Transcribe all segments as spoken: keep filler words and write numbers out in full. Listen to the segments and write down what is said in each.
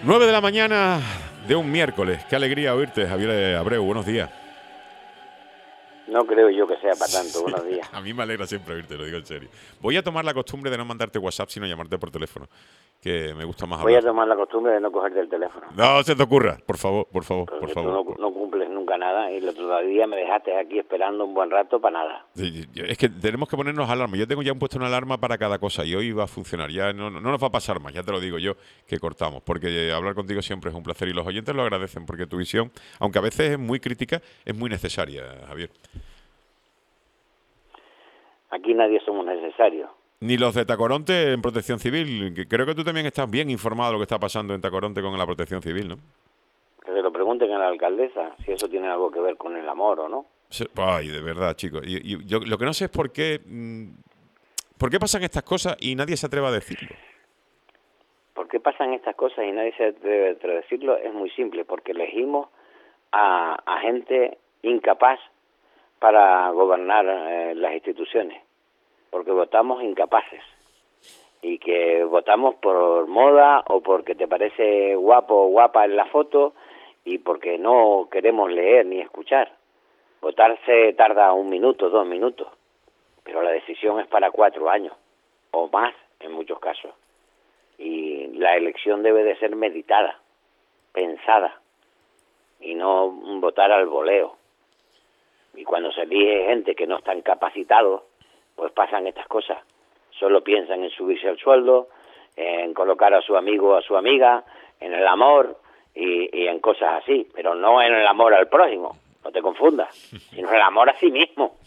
nueve de la mañana de un miércoles. Qué alegría oírte, Javier Abreu. Buenos días. No creo yo que sea para tanto. Sí, Buenos días. A mí me alegra siempre oírte, lo digo en serio. Voy a tomar la costumbre de no mandarte WhatsApp, sino llamarte por teléfono, que me gusta más Voy hablar. a tomar la costumbre de no cogerte el teléfono. No se te ocurra, por favor, por favor, Porque por tú favor. no, Por... no cumples nunca nada y el otro día me dejaste aquí esperando un buen rato para nada. Sí, es que tenemos que ponernos alarma. Yo tengo ya puesto una alarma para cada cosa y hoy va a funcionar. Ya no, no nos va a pasar más, ya te lo digo yo, que cortamos. Porque hablar contigo siempre es un placer y los oyentes lo agradecen porque tu visión, aunque a veces es muy crítica, es muy necesaria, Javier. Aquí nadie somos necesarios. Ni los de Tacoronte en Protección Civil. Que creo que tú también estás bien informado de lo que está pasando en Tacoronte con la Protección Civil, ¿no? Que se lo pregunten a la alcaldesa si eso tiene algo que ver con el amor o no. Ay, de verdad, chicos. Y, y yo lo que no sé es por qué, mmm, por qué pasan estas cosas y nadie se atreve a decirlo. ¿Por qué pasan estas cosas y nadie se atreve a decirlo? Es muy simple, porque elegimos a, a gente incapaz para gobernar eh, las instituciones, porque votamos incapaces y que votamos por moda o porque te parece guapo o guapa en la foto y porque no queremos leer ni escuchar. Votarse tarda un minuto, dos minutos, pero la decisión es para cuatro años o más en muchos casos y la elección debe de ser meditada, pensada y no votar al voleo. Y cuando se elige gente que no están capacitados, pues pasan estas cosas. Solo piensan en subirse al sueldo, en colocar a su amigo o a su amiga, en el amor y, y en cosas así, pero no en el amor al prójimo, no te confundas, sino en el amor a sí mismo.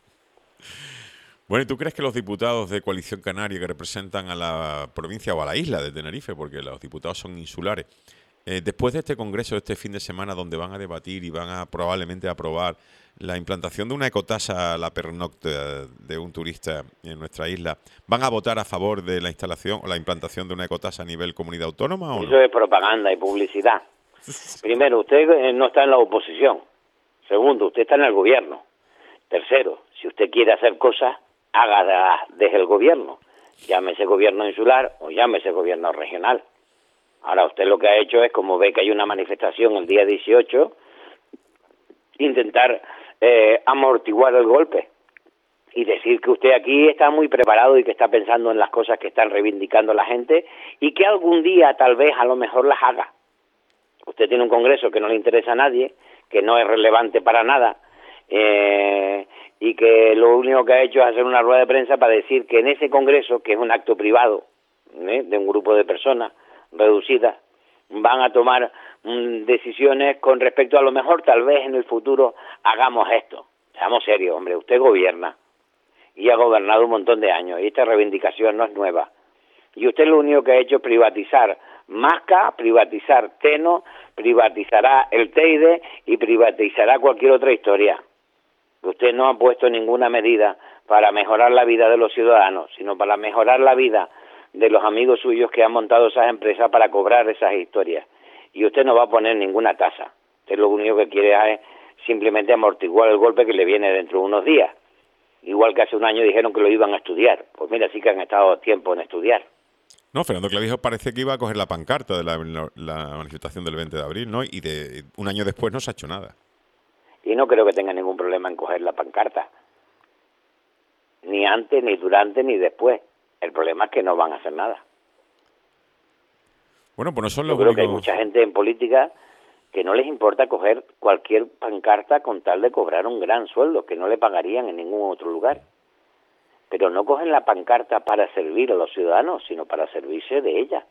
Bueno, ¿y tú crees que los diputados de Coalición Canaria que representan a la provincia o a la isla de Tenerife, porque los diputados son insulares, eh, después de este congreso de este fin de semana donde van a debatir y van a probablemente aprobar la implantación de una ecotasa a la pernocta de un turista en nuestra isla, ¿van a votar a favor de la instalación o la implantación de una ecotasa a nivel comunidad autónoma o no? Eso es propaganda y publicidad. Primero, usted no está en la oposición. Segundo, usted está en el gobierno. Tercero, si usted quiere hacer cosas, hágalas desde el gobierno. Llámese gobierno insular o llámese gobierno regional. Ahora usted lo que ha hecho es, como ve que hay una manifestación el día dieciocho, intentar eh, amortiguar el golpe y decir que usted aquí está muy preparado y que está pensando en las cosas que están reivindicando la gente y que algún día tal vez a lo mejor las haga. Usted tiene un congreso que no le interesa a nadie, que no es relevante para nada, eh, y que lo único que ha hecho es hacer una rueda de prensa para decir que en ese congreso, que es un acto privado, ¿eh?, de un grupo de personas reducidas, van a tomar mm, decisiones con respecto a lo mejor tal vez en el futuro hagamos esto. Seamos serios, hombre, usted gobierna y ha gobernado un montón de años y esta reivindicación no es nueva. Y usted lo único que ha hecho es privatizar Masca, privatizar Teno, privatizará el Teide y privatizará cualquier otra historia. Usted no ha puesto ninguna medida para mejorar la vida de los ciudadanos, sino para mejorar la vida de los amigos suyos que han montado esas empresas para cobrar esas historias. Y usted no va a poner ninguna tasa. Usted lo único que quiere es simplemente amortiguar el golpe que le viene dentro de unos días. Igual que hace un año dijeron que lo iban a estudiar. Pues mira, sí que han estado tiempo en estudiar. No, Fernando Clavijo parece que iba a coger la pancarta de la, la manifestación del veinte de abril, ¿no? Y de un año después no se ha hecho nada. Y no creo que tenga ningún problema en coger la pancarta. Ni antes, ni durante, ni después. El problema es que no van a hacer nada. Bueno, pues no son Yo los creo únicos... que hay mucha gente en política que no les importa coger cualquier pancarta con tal de cobrar un gran sueldo, que no le pagarían en ningún otro lugar. Pero no cogen la pancarta para servir a los ciudadanos, sino para servirse de ella.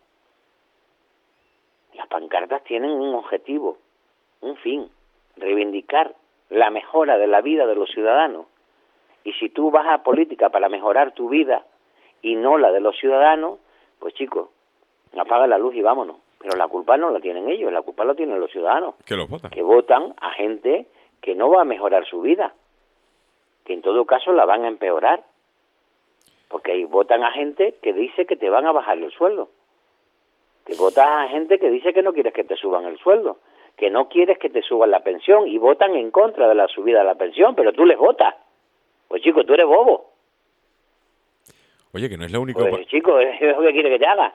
Las pancartas tienen un objetivo, un fin, reivindicar la mejora de la vida de los ciudadanos. Y si tú vas a política para mejorar tu vida y no la de los ciudadanos, pues chicos, apaga la luz y vámonos. Pero la culpa no la tienen ellos, la culpa la tienen los ciudadanos. Que los votan. Que votan a gente que no va a mejorar su vida, que en todo caso la van a empeorar. Porque ahí votan a gente que dice que te van a bajar el sueldo. Que votas a gente que dice que no quieres que te suban el sueldo, que no quieres que te suban la pensión y votan en contra de la subida de la pensión, pero tú les votas. Pues chico, tú eres bobo. Oye, que no es lo único... Pues chico, es lo que quiere que te haga.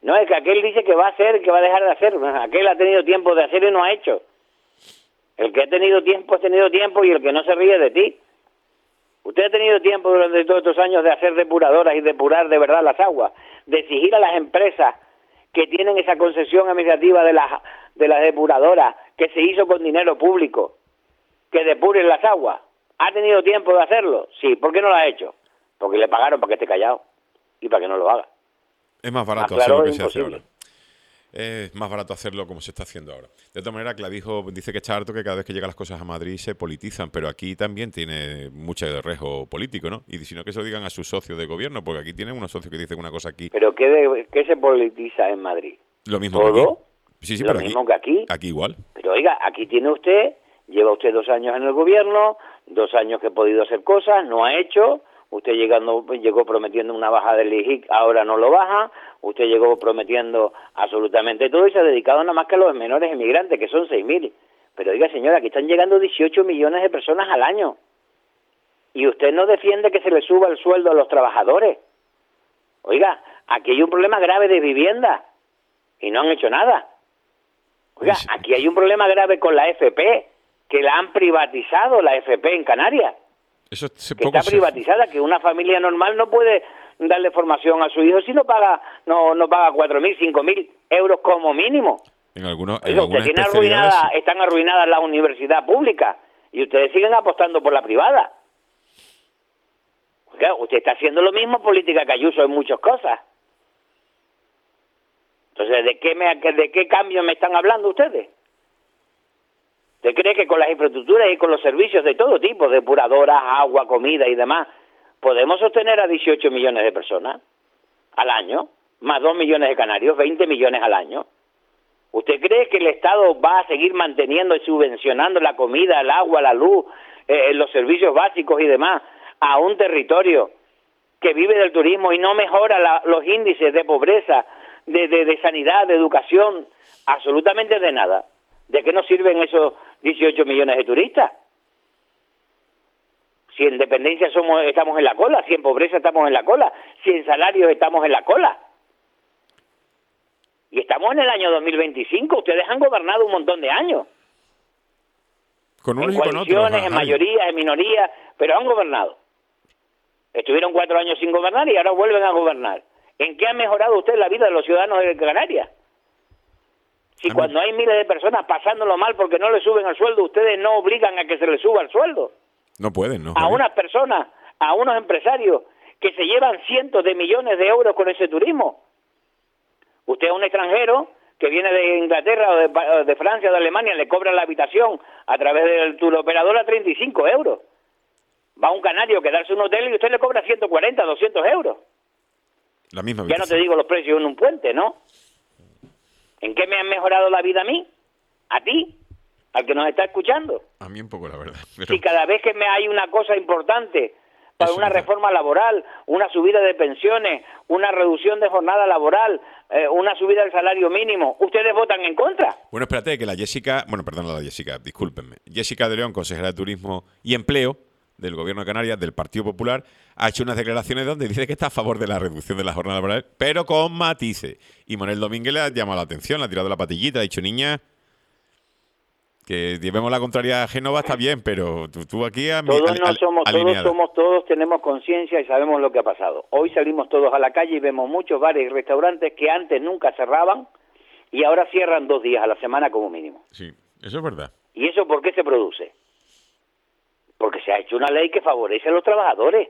No, es que aquel dice que va a hacer, que va a dejar de hacer. Aquel ha tenido tiempo de hacer y no ha hecho. El que ha tenido tiempo ha tenido tiempo y el que no se ríe de ti. Usted ha tenido tiempo durante todos estos años de hacer depuradoras y depurar de verdad las aguas, de exigir a las empresas que tienen esa concesión administrativa de las de las depuradoras que se hizo con dinero público, que depuren las aguas. ¿Ha tenido tiempo de hacerlo? Sí. ¿Por qué no lo ha hecho? Porque le pagaron para que esté callado y para que no lo haga. Es más barato Más claro, hacerlo que se imposible. hace ahora. Es más barato hacerlo como se está haciendo ahora. De todas maneras, Clavijo dice que está harto que cada vez que llegan las cosas a Madrid se politizan, pero aquí también tiene mucho riesgo político, ¿no? Y si no, que se lo digan a sus socios de gobierno, porque aquí tienen unos socios que dicen una cosa aquí. ¿Pero qué, de, qué se politiza en Madrid? Lo mismo ¿Todo? que aquí. Sí, sí, Lo pero mismo aquí, que aquí. Aquí igual. Pero oiga, aquí tiene usted, lleva usted dos años en el gobierno, dos años que ha podido hacer cosas, no ha hecho. Usted llegando, llegó prometiendo una baja del I G I C, ahora no lo baja. Usted llegó prometiendo absolutamente todo y se ha dedicado nada más que a los menores emigrantes, que son seis mil. Pero oiga, señora, aquí están llegando dieciocho millones de personas al año. Y usted no defiende que se le suba el sueldo a los trabajadores. Oiga, aquí hay un problema grave de vivienda y no han hecho nada. Oiga, aquí hay un problema grave con la F P, que la han privatizado, la F P en Canarias. Eso se que poco está privatizada, se... que una familia normal no puede darle formación a su hijo si no paga no no paga cuatro mil, cinco mil euros como mínimo. En algunos, en algunas usted tiene arruinada, están arruinadas la universidad pública y ustedes siguen apostando por la privada. Oiga, usted está haciendo lo mismo política que Ayuso en muchas cosas. Entonces, ¿de qué me de qué cambio me están hablando ustedes? ¿Usted cree que con las infraestructuras y con los servicios de todo tipo, depuradoras, agua, comida y demás, podemos sostener a dieciocho millones de personas al año, más dos millones de canarios, veinte millones al año? ¿Usted cree que el Estado va a seguir manteniendo y subvencionando la comida, el agua, la luz, eh, los servicios básicos y demás a un territorio que vive del turismo y no mejora la, los índices de pobreza, de, de, de sanidad, de educación, absolutamente de nada? ¿De qué nos sirven esos dieciocho millones de turistas? Si en dependencia somos, estamos en la cola, si en pobreza estamos en la cola, si en salarios estamos en la cola. Y estamos en el año dos mil veinticinco, ustedes han gobernado un montón de años. Con unos en y con coaliciones, otros, en mayoría, en minoría, pero han gobernado. Estuvieron cuatro años sin gobernar y ahora vuelven a gobernar. ¿En qué ha mejorado usted la vida de los ciudadanos de Canarias? Si a cuando mí... hay miles de personas pasándolo mal porque no le suben el sueldo, ustedes no obligan a que se le suba el sueldo. No pueden, ¿no? A unas personas, a unos empresarios que se llevan cientos de millones de euros con ese turismo. Usted a un extranjero que viene de Inglaterra o de, de Francia o de Alemania le cobra la habitación a través del turoperador a treinta y cinco euros. Va a un canario a quedarse en un hotel y usted le cobra ciento cuarenta, doscientos euros. La misma ya no te digo los precios en un puente, ¿no? ¿En qué me han mejorado la vida a mí? ¿A ti? ¿Al que nos está escuchando? A mí un poco, la verdad. Pero... Si cada vez que me hay una cosa importante para Eso una reforma laboral, una subida de pensiones, una reducción de jornada laboral, eh, una subida del salario mínimo, ¿ustedes votan en contra? Bueno, espérate, que la Jessica... Bueno, perdón, la Jessica, discúlpenme. Jessica de León, consejera de Turismo y Empleo del Gobierno de Canarias, del Partido Popular, ha hecho unas declaraciones donde dice que está a favor de la reducción de la jornada laboral, pero con matices. Y Manuel Domínguez le ha llamado la atención, le ha tirado la patillita, ha dicho, niña, que llevemos la contraria a Génova está bien, pero tú, tú aquí a todos no somos, todos somos, todos tenemos conciencia y sabemos lo que ha pasado. Hoy salimos todos a la calle y vemos muchos bares y restaurantes que antes nunca cerraban y ahora cierran dos días a la semana como mínimo. Sí, eso es verdad. ¿Y eso por qué se produce? Porque se ha hecho una ley que favorece a los trabajadores.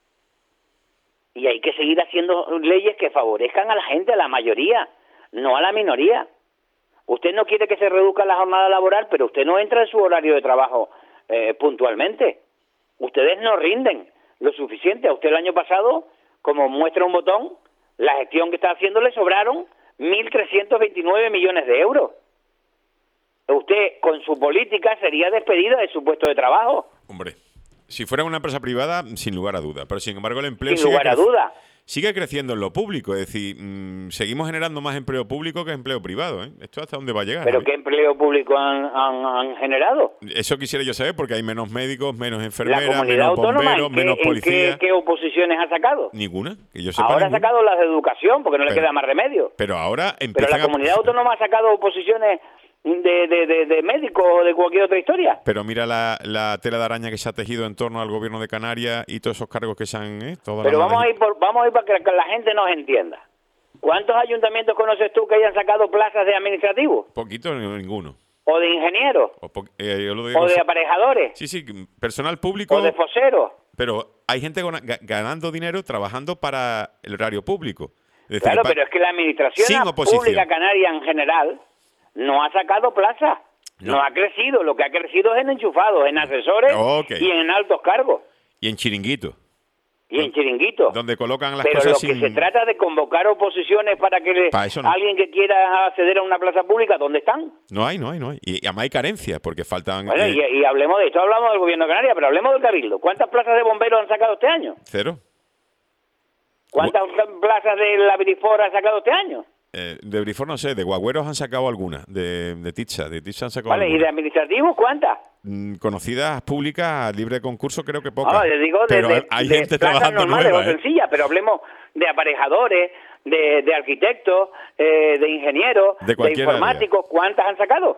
Y hay que seguir haciendo leyes que favorezcan a la gente, a la mayoría, no a la minoría. Usted no quiere que se reduzca la jornada laboral, pero usted no entra en su horario de trabajo eh, puntualmente. Ustedes no rinden lo suficiente. A usted el año pasado, como muestra un botón, la gestión que está haciendo le sobraron mil trescientos veintinueve millones de euros. Usted, con su política, sería despedida de su puesto de trabajo. Hombre, si fuera una empresa privada, sin lugar a duda. Pero, sin embargo, el empleo... Sin lugar a duda. sigue creciendo en lo público. Es decir, mmm, seguimos generando más empleo público que empleo privado, ¿eh? ¿Esto hasta dónde va a llegar? ¿Pero ¿no? qué empleo público han, han, han generado? Eso quisiera yo saber, porque hay menos médicos, menos enfermeras, ¿La comunidad menos autónoma bomberos, en qué, menos en policías. qué, qué oposiciones ha sacado? Ninguna, que yo sepa. Ahora ninguna. ha sacado las de educación, porque no pero, le queda más remedio. Pero ahora Pero empiezan la comunidad a... autónoma ha sacado oposiciones de, de, de, de médicos o de cualquier otra historia. Pero mira la, la tela de araña que se ha tejido en torno al gobierno de Canarias y todos esos cargos que se han... ¿eh? Toda Pero la vamos a, ir por, vamos a ir para que, que la gente nos entienda. ¿Cuántos ayuntamientos conoces tú que hayan sacado plazas de administrativos? Poquito, ninguno. ¿O de ingenieros? O, po eh, yo lo digo, ¿O de aparejadores? Sí, sí, personal público... ¿O de foseros? Pero hay gente ganando dinero trabajando para el horario público. Es decir, claro, pero es que la administración pública canaria en general no ha sacado plazas. No. no ha crecido. Lo que ha crecido es en enchufados, en asesores okay. y en altos cargos. Y en chiringuitos. Y en chiringuitos. Donde colocan las pero cosas lo que sin... se trata de convocar oposiciones para que le... para no. alguien que quiera acceder a una plaza pública, ¿dónde están? No hay, no hay, no hay. Y, y además hay carencias, porque faltan... Bueno, eh... y, y hablemos de esto, hablamos del gobierno de Canarias, pero hablemos del Cabildo. ¿Cuántas plazas de bomberos han sacado este año? Cero. ¿Cuántas Gu plazas de la Brifor han sacado este año? Eh, de Brifor no sé, de Guagüeros han sacado algunas, de, de Ticha, de Ticha han sacado vale, algunas. ¿Y de administrativos cuántas? Mm, conocidas, públicas, libre de concurso, creo que pocas. No, les digo de, pero de, hay de gente trabajando normales nueva, o ¿eh? sencillas, pero hablemos de aparejadores, de, de arquitectos, eh, de ingenieros, de, de informáticos. Área. ¿Cuántas han sacado?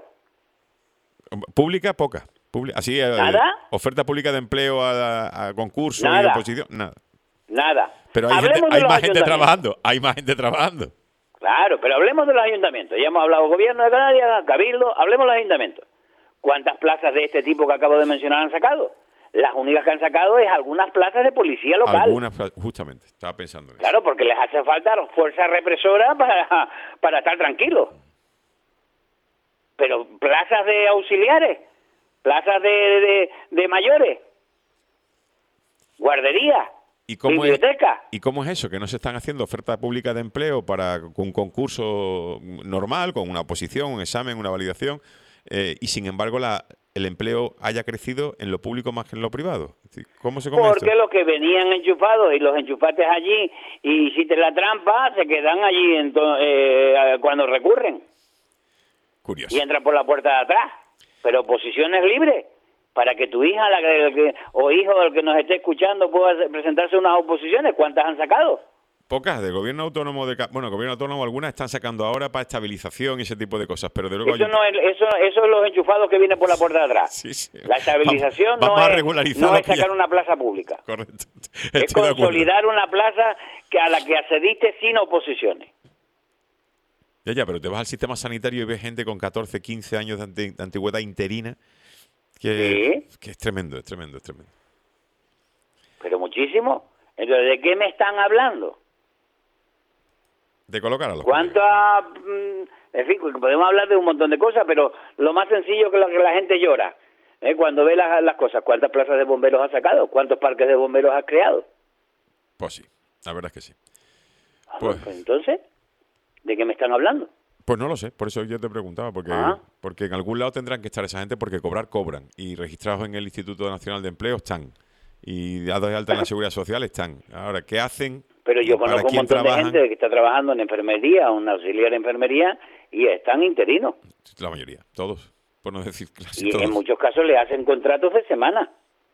Pública, pocas. Publi así, ¿Nada? Eh, oferta pública de empleo a, a concurso nada. y oposición, nada. Nada. Pero hay, gente, hay más gente trabajando, hay más gente trabajando. Claro, pero hablemos de los ayuntamientos. Ya hemos hablado gobierno de Canarias, Cabildo, hablemos de los ayuntamientos. ¿Cuántas plazas de este tipo que acabo de mencionar han sacado? Las únicas que han sacado es algunas plazas de policía local. Algunas, justamente, estaba pensando en eso. Claro, porque les hace falta fuerza represora para, para estar tranquilos. Pero plazas de auxiliares, plazas de, de, de mayores, guarderías. ¿Y cómo, es, ¿Y cómo es eso? Que no se están haciendo oferta pública de empleo para un concurso normal, con una oposición, un examen, una validación, eh, y sin embargo la, el empleo haya crecido en lo público más que en lo privado. ¿Cómo se come Porque esto? los que venían enchufados y los enchufaste allí y hiciste la trampa, se quedan allí en eh, cuando recurren. Curioso. Y entran por la puerta de atrás. Pero posiciones libres. Para que tu hija la que, o hijo del que nos esté escuchando pueda presentarse a unas oposiciones. ¿Cuántas han sacado? Pocas, del gobierno autónomo, de bueno, gobierno autónomo algunas están sacando ahora para estabilización y ese tipo de cosas, pero de luego... Eso, hay... no es, eso, eso es los enchufados que vienen por la puerta de atrás. Sí, sí. La estabilización vamos, vamos no, es, no es sacar una plaza pública. Correcto. Estoy es consolidar una plaza que a la que accediste sin oposiciones. Ya, ya, pero te vas al sistema sanitario y ves gente con catorce, quince años de, anti, de antigüedad interina. Que, ¿Sí? que es tremendo, es tremendo, es tremendo. Pero muchísimo. Entonces, ¿de qué me están hablando? De colocar a los... ¿Cuánto ha, en fin, podemos hablar de un montón de cosas, pero lo más sencillo que la, que la gente llora, ¿eh? Cuando ve las, las cosas. ¿Cuántas plazas de bomberos ha sacado? ¿Cuántos parques de bomberos ha creado? Pues sí, la verdad es que sí. Pues, pues entonces, ¿de qué me están hablando? Pues no lo sé, por eso yo te preguntaba, porque, ¿Ah? porque en algún lado tendrán que estar esa gente, porque cobrar cobran, y registrados en el Instituto Nacional de Empleo están, y dados de alta en la Seguridad Social están. Ahora, ¿qué hacen? Pero yo conozco un montón trabajan? de gente que está trabajando en enfermería, un auxiliar de enfermería, y están interinos. La mayoría, todos, por no decir casi y todos. En muchos casos le hacen contratos de semana.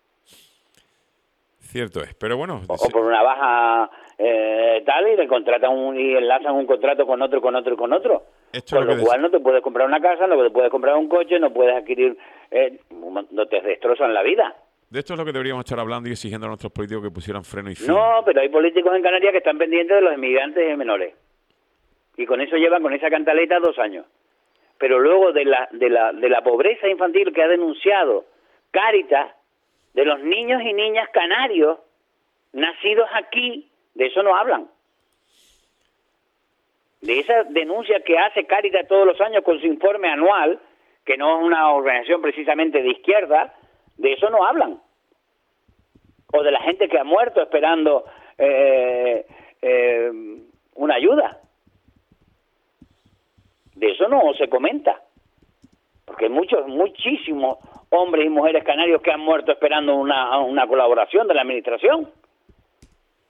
Cierto es, pero bueno... O, o por una baja eh, tal, y le contratan un, y enlazan un contrato con otro, con otro y con otro. Esto Con lo, lo cual no te puedes comprar una casa, no te puedes comprar un coche, no puedes adquirir... Eh, no te destrozan la vida. De esto es lo que deberíamos estar hablando y exigiendo a nuestros políticos que pusieran freno y fin. No, pero hay políticos en Canarias que están pendientes de los inmigrantes menores. Y con eso llevan, con esa cantaleta, dos años. Pero luego de la, de la, de la pobreza infantil que ha denunciado Cáritas, de los niños y niñas canarios nacidos aquí, de eso no hablan. De esa denuncia que hace Cáritas todos los años con su informe anual, que no es una organización precisamente de izquierda, de eso no hablan. O de la gente que ha muerto esperando eh, eh, una ayuda. De eso no se comenta. Porque hay muchos, muchísimos hombres y mujeres canarios que han muerto esperando una, una colaboración de la administración.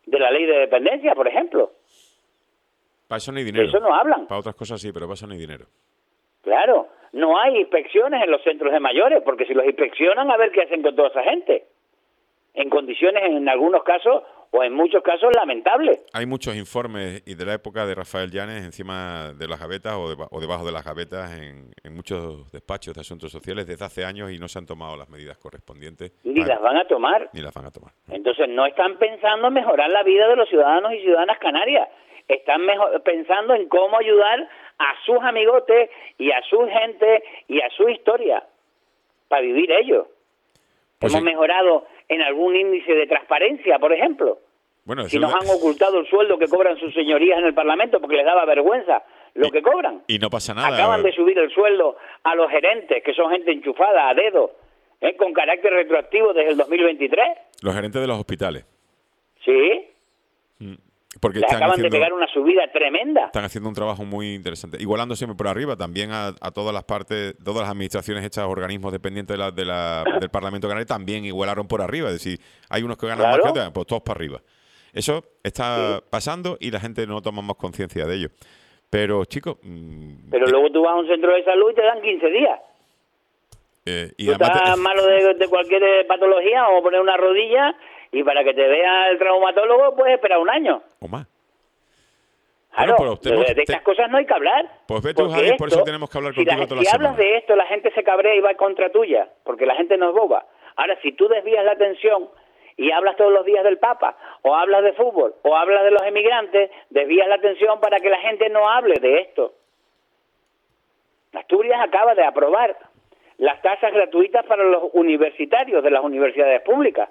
de la ley de dependencia, por ejemplo. Para eso no hay dinero. De eso no hablan. Para otras cosas sí, pero para eso no hay dinero. Claro, no hay inspecciones en los centros de mayores, porque si los inspeccionan, a ver qué hacen con toda esa gente. En condiciones, en algunos casos, o en muchos casos, lamentables. Hay muchos informes y de la época de Rafael Llanes encima de las gavetas o, de, o debajo de las gavetas en, en muchos despachos de asuntos sociales desde hace años y no se han tomado las medidas correspondientes. Ni a, las van a tomar. Ni las van a tomar. Entonces no están pensando en mejorar la vida de los ciudadanos y ciudadanas canarias. Están mejor, pensando en cómo ayudar a sus amigotes y a su gente y a su historia para vivir ellos. Pues Hemos sí. mejorado en algún índice de transparencia, por ejemplo. Bueno, si nos han ocultado el sueldo que cobran sus señorías en el Parlamento porque les daba vergüenza lo y, que cobran. Y no pasa nada. Acaban de subir el sueldo a los gerentes, que son gente enchufada a dedo, ¿eh? con carácter retroactivo desde el dos mil veintitrés. Los gerentes de los hospitales. Sí. Mm. Porque Les acaban haciendo, de pegar una subida tremenda. Están haciendo un trabajo muy interesante. Igualando siempre por arriba también a, a todas las partes, todas las administraciones hechas, organismos dependientes de la, de la, del Parlamento Canario, también igualaron por arriba. Es decir, hay unos que ganan claro. más que otros, pues todos para arriba. Eso está sí. pasando y la gente no toma más conciencia de ello. Pero, chicos... Mmm, Pero eh, luego tú vas a un centro de salud y te dan quince días. Eh, y tú estás te... malo de, de cualquier patología o poner una rodilla... Y para que te vea el traumatólogo, puedes esperar un año. O más. Claro, bueno, de, de estas te... cosas no hay que hablar. Pues ve tú, Javi, por eso tenemos que hablar si contigo la, toda si la hablas semana. de esto, la gente se cabrea y va contra tuya, porque la gente no es boba. Ahora, si tú desvías la atención y hablas todos los días del Papa, o hablas de fútbol, o hablas de los emigrantes, desvías la atención para que la gente no hable de esto. Asturias acaba de aprobar las tasas gratuitas para los universitarios de las universidades públicas.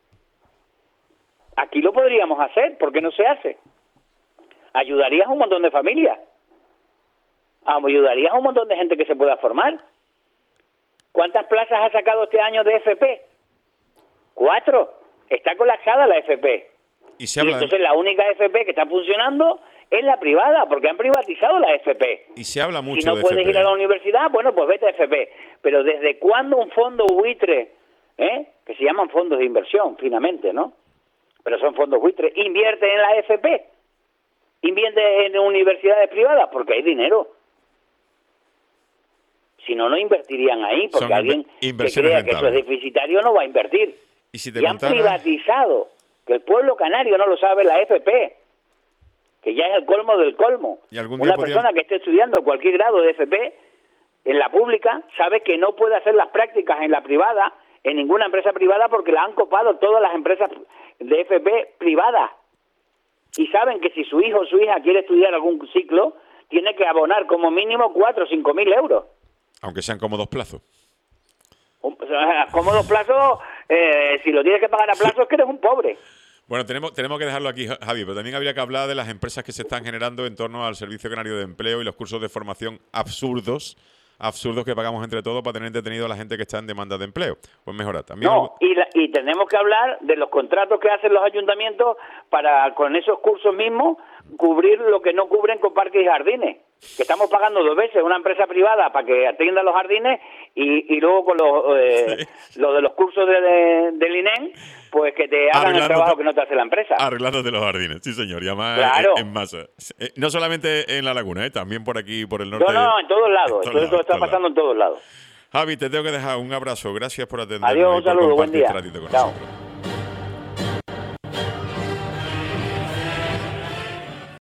Aquí lo podríamos hacer, ¿por qué no se hace? Ayudarías a un montón de familias. Ayudarías a un montón de gente que se pueda formar. ¿Cuántas plazas ha sacado este año de F P? Cuatro. Está colapsada la F P. Y, se habla y entonces de... la única F P que está funcionando es la privada, porque han privatizado la F P. Y se habla mucho si no de puedes F P. ir a la universidad, bueno, pues vete a F P. Pero ¿desde cuándo un fondo buitre, eh, que se llaman fondos de inversión, finamente, ¿no? Pero son fondos buitres, invierte en la F P, invierte en universidades privadas, porque hay dinero. Si no, no invertirían ahí, porque son alguien que crea que eso es deficitario no va a invertir. Y, si te y contara... han privatizado, que el pueblo canario no lo sabe, la F P, que ya es el colmo del colmo. ¿Y algún día Una podría... persona que esté estudiando cualquier grado de F P en la pública sabe que no puede hacer las prácticas en la privada, en ninguna empresa privada, porque la han copado todas las empresas de F P privadas. Y saben que si su hijo o su hija quiere estudiar algún ciclo, tiene que abonar como mínimo cuatro o cinco mil euros. Aunque sean cómodos plazos. Un, o sea, cómodos plazos, eh, si lo tienes que pagar a plazos, es que eres un pobre. Bueno, tenemos, tenemos que dejarlo aquí, Javi, pero también habría que hablar de las empresas que se están generando en torno al Servicio Canario de Empleo y los cursos de formación absurdos, absurdos que pagamos entre todos para tener entretenido a la gente que está en demanda de empleo. Pues mejorar también. No, y, la, y tenemos que hablar de los contratos que hacen los ayuntamientos para, con esos cursos mismos, cubrir lo que no cubren con parques y jardines. Que estamos pagando dos veces una empresa privada para que atienda los jardines y, y luego con los, eh, sí. los de los cursos de, de, del I N E M, pues que te hagan Arreglando el trabajo que no te hace la empresa. Arreglándote los jardines, sí señor, y además claro. en, en masa. Eh, no solamente en La Laguna, eh, también por aquí, por el norte. No, no, en todos lados, en todos esto lados, está pasando lados. en todos lados. Javi, te tengo que dejar un abrazo, gracias por atendernos. Adiós, un saludo, buen día. Este ratito con Chao. nosotros.